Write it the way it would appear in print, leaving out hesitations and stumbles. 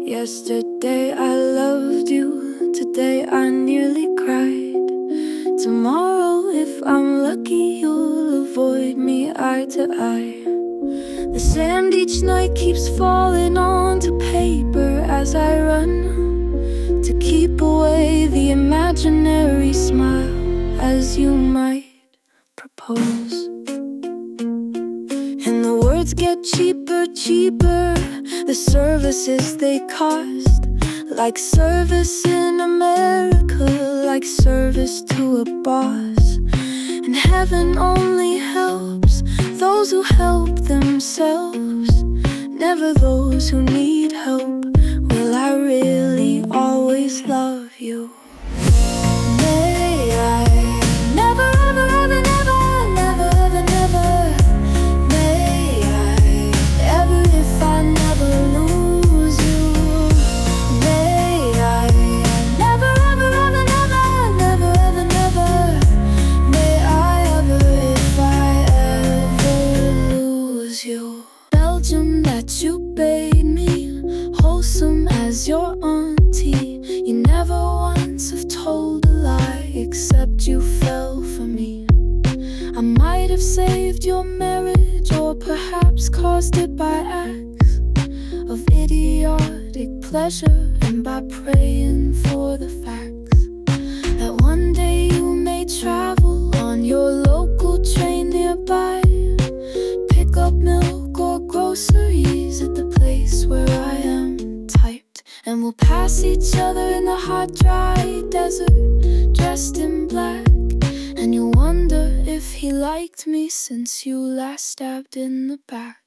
Yesterday I loved you, today I nearly cried. Tomorrow, if I'm lucky, you'll avoid me eye to eye. The sand each night keeps falling onto paper as I run to keep away the imaginary smile as you might propose. And the words get cheaper, the services they cost, like service in America, like service to a boss. And heaven only helps those who help themselves, never those who need help. Will I really always love you? May I never, ever, ever, never, never, ever, never. May I ever, if I never lose you. May I never, ever, ever, never, never, ever, never. May I ever, if I ever lose you. Belgium that you bathed me, wholesome as your auntie. You never once have told a lie, except you fell for me. I might have saved your marriage, or perhaps caused it by acts of idiotic pleasure, and by praying for the facts that one day you may travel on your local train nearby, pick up milk or groceries at the place where I am typed, and we'll pass each other in the hot, dry desert, dressed in black. And you wonder if he liked me since you last stabbed in the back.